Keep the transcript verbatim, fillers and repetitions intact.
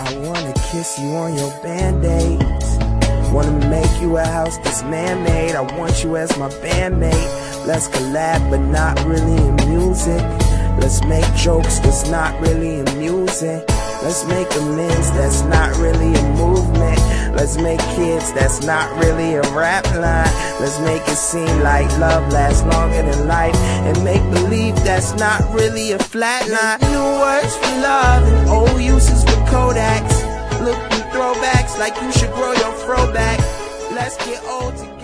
I wanna kiss you on your band-aids. Wanna make you a house that's man-made. I want you as my bandmate. Let's collab, but not really in music. Let's make jokes that's not really amusing. Let's make amends that's not really a movement. Let's make kids that's not really a rap line. Let's make it seem like love lasts longer than life, and make believe that's not really a flat line. New words for love and old uses for Kodaks. Look through throwbacks like you should grow your fro back. Let's get old together.